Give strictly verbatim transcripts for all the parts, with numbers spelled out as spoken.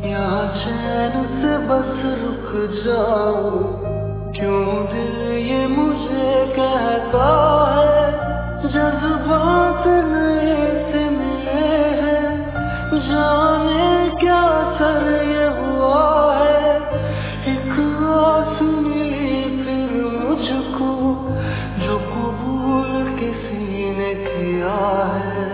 यहाँ चैन से बस रुक जाऊं, क्यों दिल ये मुझे कहता है जज्बात नए से मिले हैं, जाने क्या सर ये हुआ है। एक आस मिली फिर मुझको जो कबूल किसी ने किया है।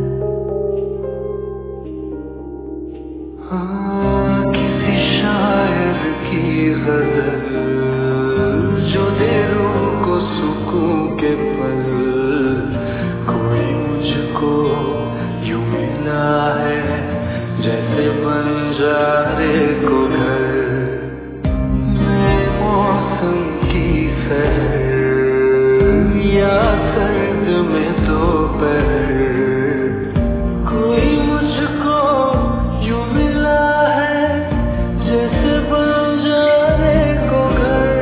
हाँ, किसी शायर की गजल जो दे रूह को सुकून के पल, कोई मुझको यूं मिला है जैसे बंजारे को घर। मैं मौसम की सैर या सर्द में दोपहर, कोई मुझको यूं मिला है जैसे बंजारे को घर।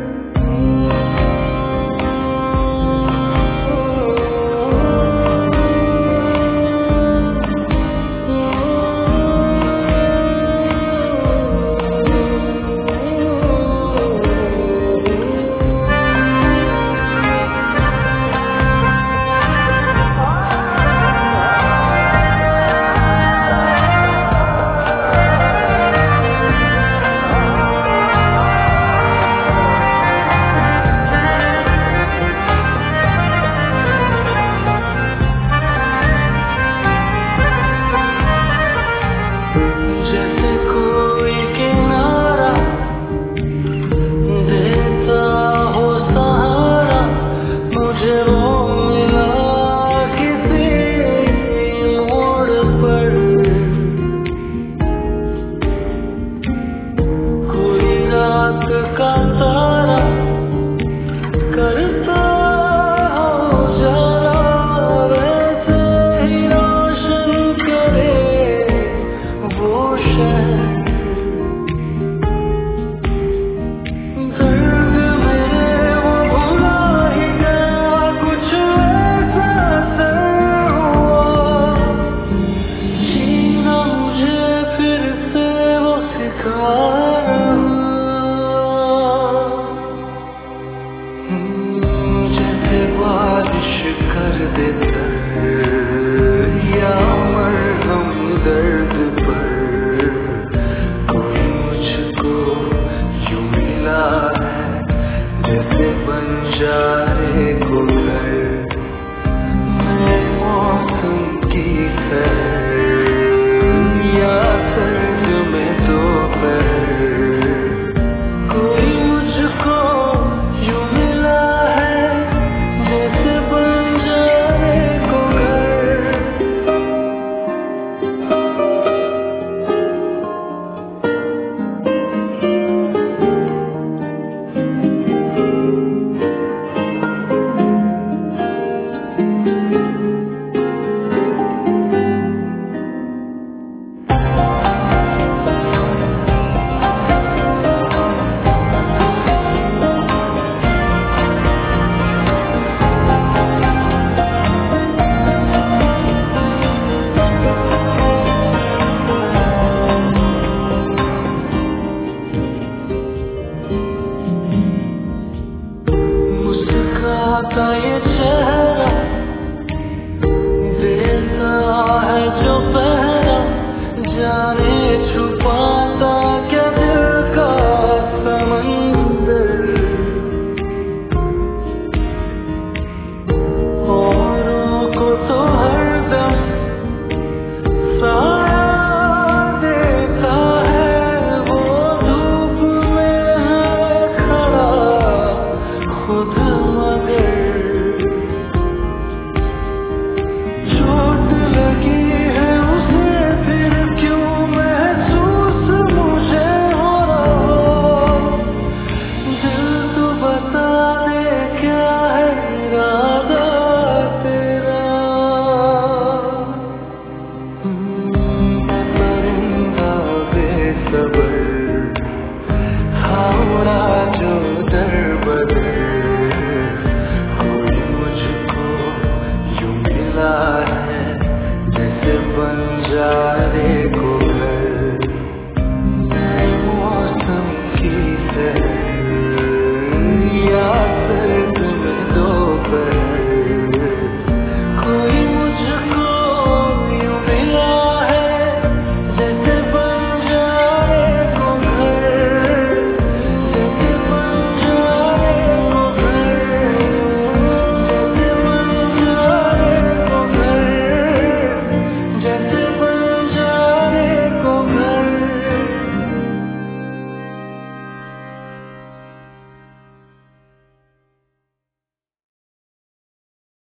जैसे कोई किनारा देता हो सहारा, मुझे वो मिला किसी मोड़ पर। कोई रात का तारा करता हो उजाला, वैसे ही रोशन करे वो शहर। दर्द में वो भुला ही गया, कुछ ऐसा असर हुआ, जीना मुझे फिर से वो सिखा रहा। जैसे बारिश कर दे तर या मरहम दर्द पर, कोई मुझको यूं मिला है जैसे बंजारे को घर। मैं मौसम की सैर या सर्द में दोपहर, कोई मुझको यूं मिला है जैसे बंजारे को घर। मुस्कुराता ये चेहरा देता है जो पहरा, जाने छुपाता क्या दिल का समंदर। औरों को तो हरदम साया देता है, वो धूप में है खड़ा खुद मगर। चोट लगी है उसे फिर क्यों महसूस मुझे हो रहा, दिल तो बता दे क्या है इरादा तेरा। मैं परिंदा बेसब्र